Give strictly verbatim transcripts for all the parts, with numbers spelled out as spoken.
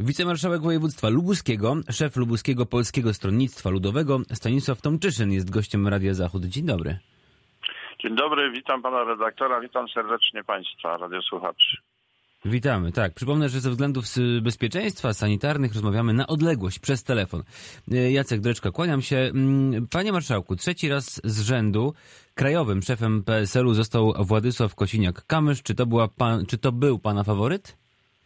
Wicemarszałek województwa lubuskiego, szef lubuskiego Polskiego Stronnictwa Ludowego Stanisław Tomczyszyn jest gościem Radia Zachód. Dzień dobry. Dzień dobry, witam pana redaktora, witam serdecznie państwa, radiosłuchaczy. Witamy, tak. Przypomnę, że ze względów bezpieczeństwa sanitarnych rozmawiamy na odległość, przez telefon. Jacek Dreczka, kłaniam się. Panie marszałku, trzeci raz z rzędu krajowym szefem P S L-u został Władysław Kosiniak-Kamysz. Czy to, była pan, czy to był pana faworyt?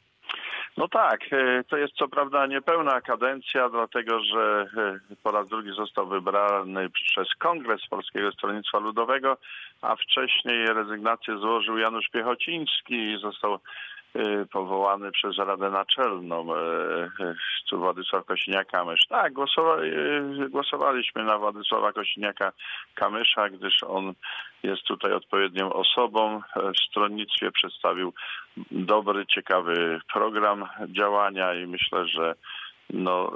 No tak, to jest co prawda niepełna kadencja, dlatego że po raz drugi został wybrany przez Kongres Polskiego Stronnictwa Ludowego, a wcześniej rezygnację złożył Janusz Piechociński i został powołany przez Radę Naczelną Władysław Kosiniak-Kamysz. Tak, głosowali, głosowaliśmy na Władysława Kosiniaka-Kamysza, gdyż on jest tutaj odpowiednią osobą. W stronnictwie przedstawił dobry, ciekawy program działania i myślę, że no,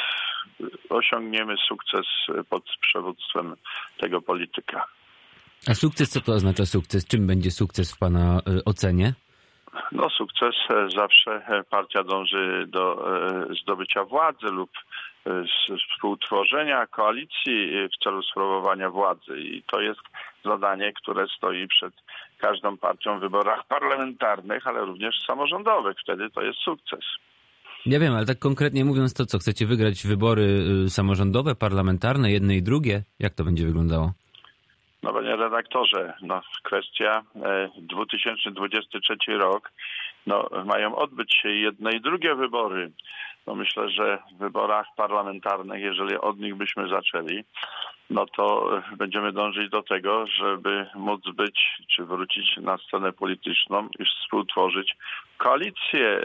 osiągniemy sukces pod przewództwem tego polityka. A sukces, co to oznacza sukces? Czym będzie sukces w pana ocenie? No sukces zawsze partia dąży do zdobycia władzy lub współtworzenia koalicji w celu sprawowania władzy i to jest zadanie, które stoi przed każdą partią w wyborach parlamentarnych, ale również samorządowych. Wtedy to jest sukces. Ja wiem, ale tak konkretnie mówiąc, to co, chcecie wygrać wybory samorządowe, parlamentarne, jedne i drugie? Jak to będzie wyglądało? No panie redaktorze, no kwestia e, dwa tysiące dwudziesty trzeci rok, no mają odbyć się jedne i drugie wybory. No myślę, że w wyborach parlamentarnych, jeżeli od nich byśmy zaczęli, no to będziemy dążyć do tego, żeby móc być, czy wrócić na scenę polityczną i współtworzyć koalicję.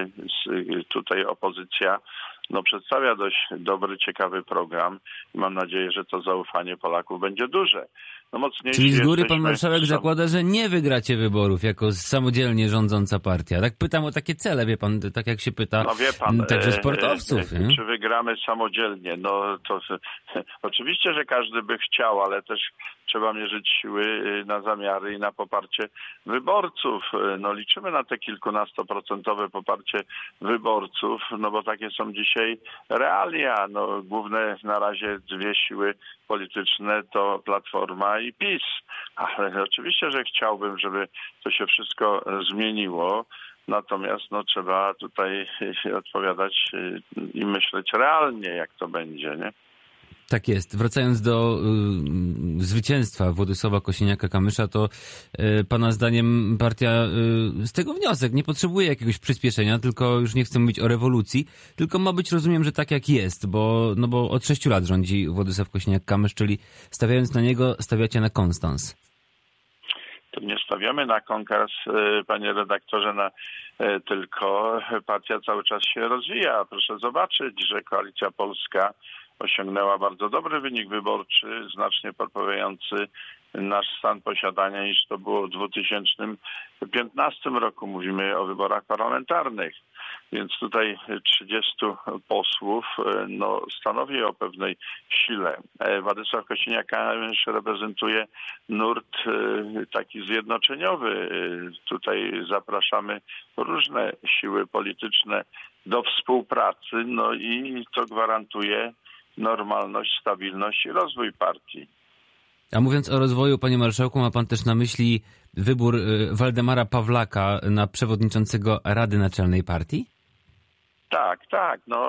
Tutaj opozycja no, przedstawia dość dobry, ciekawy program i mam nadzieję, że to zaufanie Polaków będzie duże. No, mocniejsi Czyli z góry jesteśmy... pan marszałek zakłada, że nie wygracie wyborów jako samodzielnie rządząca partia. Tak pytam o takie cele, wie pan, tak jak się pyta no, wie pan, także sportowców. E, e, czy wygramy samodzielnie? No to oczywiście, że każdy by chciał, ale też trzeba mierzyć siły na zamiary i na poparcie wyborców. No liczymy na te kilkunastoprocentowe poparcie wyborców, no bo takie są dzisiaj realia. No główne na razie dwie siły polityczne to Platforma i PiS. Ale oczywiście, że chciałbym, żeby to się wszystko zmieniło. Natomiast no, trzeba tutaj odpowiadać i myśleć realnie, jak to będzie, nie? Tak jest. Wracając do y, zwycięstwa Władysława Kosiniaka-Kamysza, to y, pana zdaniem partia y, z tego wniosek nie potrzebuje jakiegoś przyspieszenia, tylko już nie chcę mówić o rewolucji, tylko ma być, rozumiem, że tak jak jest, bo, no bo od sześciu lat rządzi Władysław Kosiniak-Kamysz, czyli stawiając na niego, stawiacie na konstans. To nie stawiamy na konkurs, panie redaktorze, na, tylko partia cały czas się rozwija. Proszę zobaczyć, że Koalicja Polska osiągnęła bardzo dobry wynik wyborczy, znacznie poprawiający nasz stan posiadania niż to było w dwa tysiące piętnastym roku. Mówimy o wyborach parlamentarnych. Więc tutaj trzydziestu posłów no, stanowi o pewnej sile. Władysław Kosiniak-Kamysz reprezentuje nurt taki zjednoczeniowy. Tutaj zapraszamy różne siły polityczne do współpracy, no i to gwarantuje normalność, stabilność i rozwój partii. A mówiąc o rozwoju, panie marszałku, ma pan też na myśli wybór Waldemara Pawlaka na przewodniczącego Rady Naczelnej Partii? Tak, tak. No,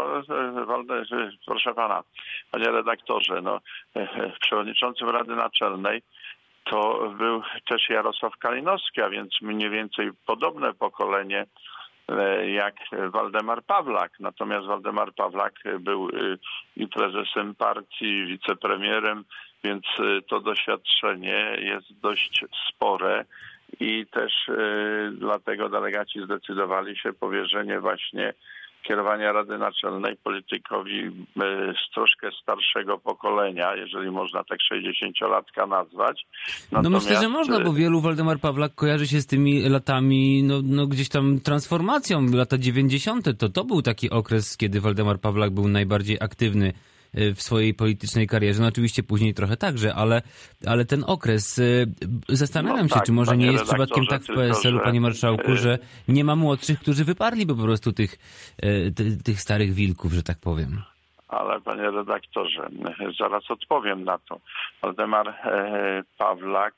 proszę pana, panie redaktorze, no, przewodniczącym Rady Naczelnej to był też Jarosław Kalinowski, a więc mniej więcej podobne pokolenie jak Waldemar Pawlak. Natomiast Waldemar Pawlak był i prezesem partii, i wicepremierem, więc to doświadczenie jest dość spore i też dlatego delegaci zdecydowali się powierzenie właśnie kierowania Rady Naczelnej politykowi z troszkę starszego pokolenia, jeżeli można tak sześćdziesięciolatka nazwać. Natomiast... No myślę, że można, bo wielu Waldemar Pawlak kojarzy się z tymi latami, no, no gdzieś tam transformacją, lata dziewięćdziesiąte. To to był taki okres, kiedy Waldemar Pawlak był najbardziej aktywny w swojej politycznej karierze. No oczywiście później trochę także, ale, ale ten okres, zastanawiam no się, tak, czy może nie jest przypadkiem tak w tylko, P S L-u, że... panie marszałku, że nie ma młodszych, którzy wyparli po prostu tych, tych, tych starych wilków, że tak powiem. Ale panie redaktorze, zaraz odpowiem na to. Waldemar Pawlak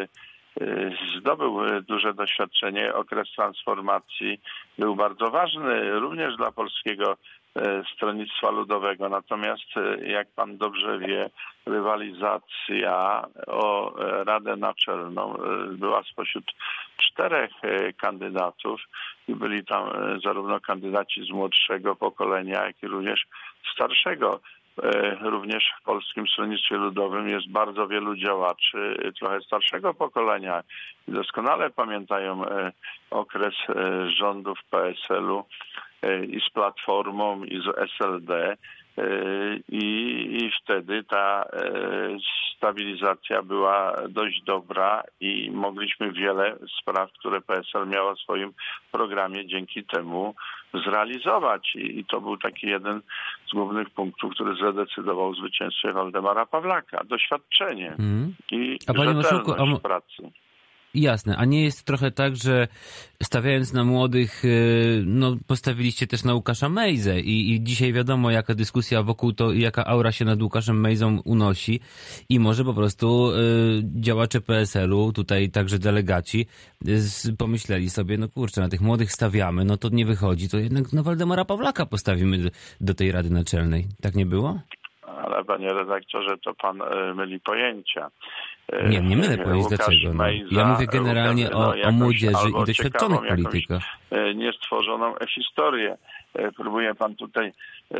zdobył duże doświadczenie. Okres transformacji był bardzo ważny również dla polskiego Stronnictwa Ludowego. Natomiast, jak pan dobrze wie, rywalizacja o Radę Naczelną była spośród czterech kandydatów i byli tam zarówno kandydaci z młodszego pokolenia, jak i również starszego. Również w Polskim Stronnictwie Ludowym jest bardzo wielu działaczy trochę starszego pokolenia. Doskonale pamiętają okres rządów P S L-u i z Platformą, i z S L D. I, i wtedy ta stabilizacja była dość dobra i mogliśmy wiele spraw, które P S L miała w swoim programie, dzięki temu zrealizować. I, i to był taki jeden z głównych punktów, który zadecydował o zwycięstwie Waldemara Pawlaka. Doświadczenie mm. i a rzetelność marszałku, a... pracy. Jasne, a nie jest trochę tak, że stawiając na młodych, no postawiliście też na Łukasza Mejzę i, i dzisiaj wiadomo, jaka dyskusja wokół to, jaka aura się nad Łukaszem Mejzą unosi i może po prostu y, działacze P S L-u, tutaj także delegaci, y, pomyśleli sobie, no kurczę, na tych młodych stawiamy, no to nie wychodzi, to jednak na Waldemara Pawlaka postawimy do, do tej Rady Naczelnej. Tak nie było? Ale panie redaktorze, to pan y, myli pojęcia. Nie, nie mylę pojęć, dlaczego. No. Ja mówię generalnie Łukasz, no, o, o młodzieży i doświadczonych politykach. Niestworzoną historię. Próbuje pan tutaj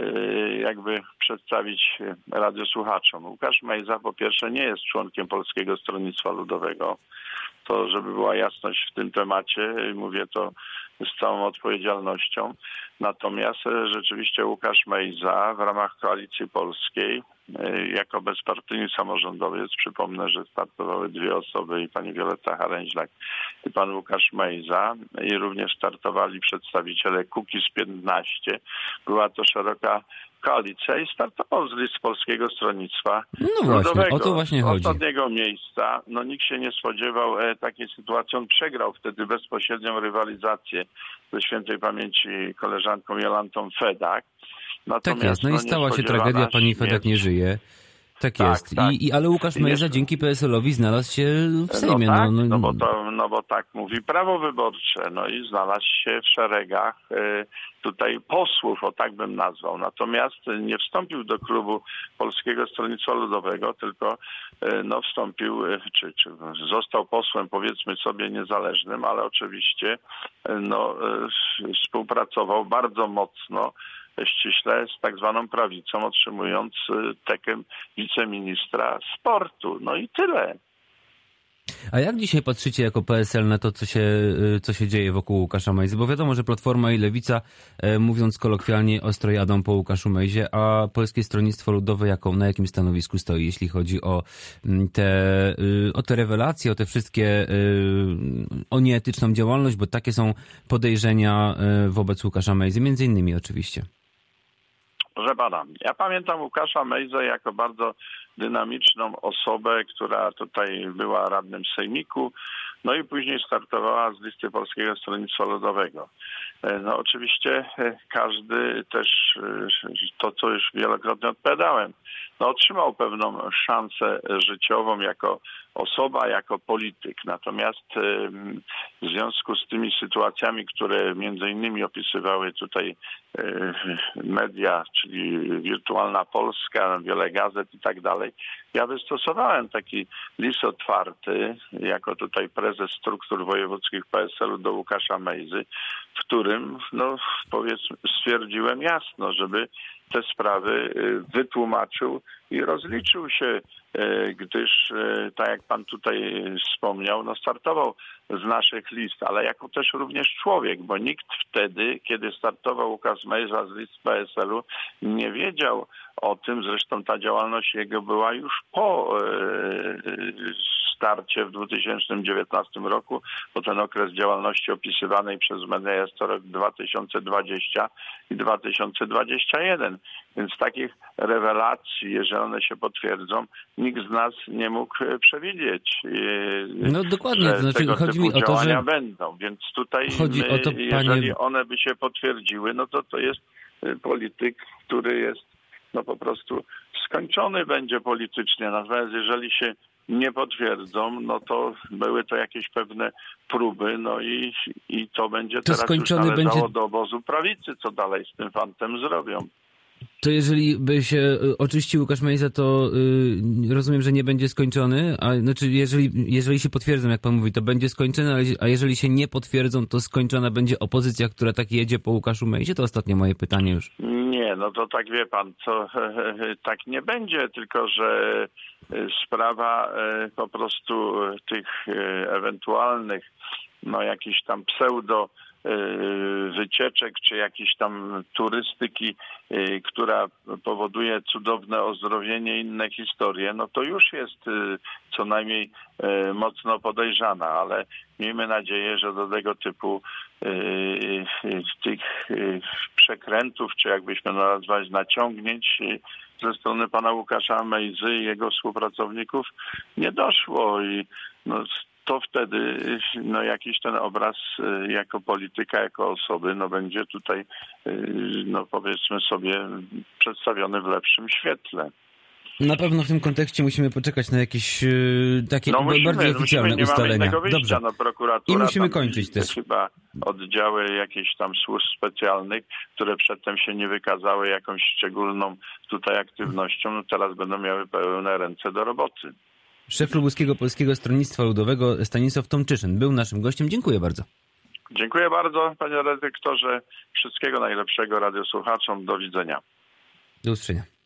jakby przedstawić radiosłuchaczom. Łukasz Mejza po pierwsze nie jest członkiem Polskiego Stronnictwa Ludowego. To, żeby była jasność w tym temacie, mówię to z całą odpowiedzialnością. Natomiast rzeczywiście Łukasz Mejza w ramach Koalicji Polskiej jako bezpartyjny samorządowiec, przypomnę, że startowały dwie osoby, i pani Wioletta Haręźlak, i pan Łukasz Mejza, i również startowali przedstawiciele Kukiz piętnaście. Była to szeroka koalicja i startował z list Polskiego Stronnictwa No właśnie, Ludowego. o to właśnie chodzi. Od ostatniego miejsca, no nikt się nie spodziewał e, takiej sytuacji. On przegrał wtedy bezpośrednią rywalizację ze świętej pamięci koleżanką Jolantą Fedak. Natomiast, tak jest, no i stała się tragedia, pani Fedak nie żyje. Tak, tak jest. Tak. I, i, ale Łukasz Mejza jest... dzięki P S L-owi znalazł się w Sejmie. No tak, no, no... no, bo to, no bo tak mówi prawo wyborcze. No i znalazł się w szeregach y, tutaj posłów, o tak bym nazwał. Natomiast nie wstąpił do klubu Polskiego Stronnictwa Ludowego, tylko y, no wstąpił, y, czy, czy został posłem, powiedzmy sobie, niezależnym, ale oczywiście y, no, y, współpracował bardzo mocno ściśle z tak zwaną prawicą, otrzymując tekę wiceministra sportu. No i tyle. A jak dzisiaj patrzycie jako P S L na to, co się, co się dzieje wokół Łukasza Mejzy? Bo wiadomo, że Platforma i Lewica, mówiąc kolokwialnie, ostro jadą po Łukaszu Mejzie, a Polskie Stronnictwo Ludowe jako, na jakim stanowisku stoi, jeśli chodzi o te, o te rewelacje, o te wszystkie, o nieetyczną działalność, bo takie są podejrzenia wobec Łukasza Mejzy, między innymi oczywiście. Proszę pana, ja pamiętam Łukasza Mejzę jako bardzo dynamiczną osobę, która tutaj była radnym sejmiku, no i później startowała z listy Polskiego Stronnictwa Ludowego. No oczywiście każdy też, to co już wielokrotnie odpowiadałem, no otrzymał pewną szansę życiową jako osoba, jako polityk. Natomiast w związku z tymi sytuacjami, które między innymi opisywały tutaj media, czyli Wirtualna Polska, wiele gazet i tak dalej, ja wystosowałem taki list otwarty jako tutaj prezes struktur wojewódzkich P S L-u do Łukasza Mejzy, w którym no, powiedzmy, stwierdziłem jasno, żeby te sprawy wytłumaczył i rozliczył się, gdyż, tak jak pan tutaj wspomniał, no startował z naszych list, ale jako też również człowiek, bo nikt wtedy, kiedy startował Łukasz Mejza z list P S L-u, nie wiedział o tym, zresztą ta działalność jego była już po starcie w dwa tysiące dziewiętnastym roku, bo ten okres działalności opisywanej przez media jest to rok dwa tysiące dwudziesty i dwa tysiące dwudziesty jeden. Więc takich rewelacji, jeżeli one się potwierdzą, nikt z nas nie mógł przewidzieć, no, dokładnie. że to znaczy, tego chodzi typu mi o to, działania że... będą. Więc tutaj, chodzi my, o to, panie... jeżeli one by się potwierdziły, no to to jest polityk, który jest no po prostu skończony będzie politycznie. Natomiast jeżeli się nie potwierdzą, no to były to jakieś pewne próby, no i, i to będzie to teraz już należało będzie... do obozu prawicy, co dalej z tym fantem zrobią. To jeżeli by się oczyścił Łukasz Mejza, to yy, rozumiem, że nie będzie skończony, a znaczy jeżeli, jeżeli się potwierdzą, jak pan mówi, to będzie skończony, a jeżeli się nie potwierdzą, to skończona będzie opozycja, która tak jedzie po Łukaszu Mejzie? To ostatnie moje pytanie już. Nie, no to tak wie pan, to tak nie będzie, tylko że sprawa po prostu tych ewentualnych, no jakichś tam pseudo wycieczek, czy jakiejś tam turystyki, która powoduje cudowne ozdrowienie, inne historie, no to już jest co najmniej mocno podejrzana, ale miejmy nadzieję, że do tego typu tych przekrętów, czy jakbyśmy to nazwać, naciągnięć ze strony pana Łukasza Mejzy i jego współpracowników nie doszło i no, to wtedy no, jakiś ten obraz jako polityka, jako osoby no, będzie tutaj, no, powiedzmy sobie, przedstawiony w lepszym świetle. Na pewno w tym kontekście musimy poczekać na jakieś yy, takie no musimy, bardziej oficjalne musimy, nie ustalenia. Mamy wyjścia, Dobrze. No, prokuratura, i musimy tam, kończyć też. Chyba oddziały jakieś tam służb specjalnych, które przedtem się nie wykazały jakąś szczególną tutaj aktywnością, no teraz będą miały pełne ręce do roboty. Szef lubuskiego Polskiego Stronnictwa Ludowego Stanisław Tomczyszyn był naszym gościem. Dziękuję bardzo. Dziękuję bardzo, panie redaktorze. Wszystkiego najlepszego radiosłuchaczom. Do widzenia. Do usłyszenia.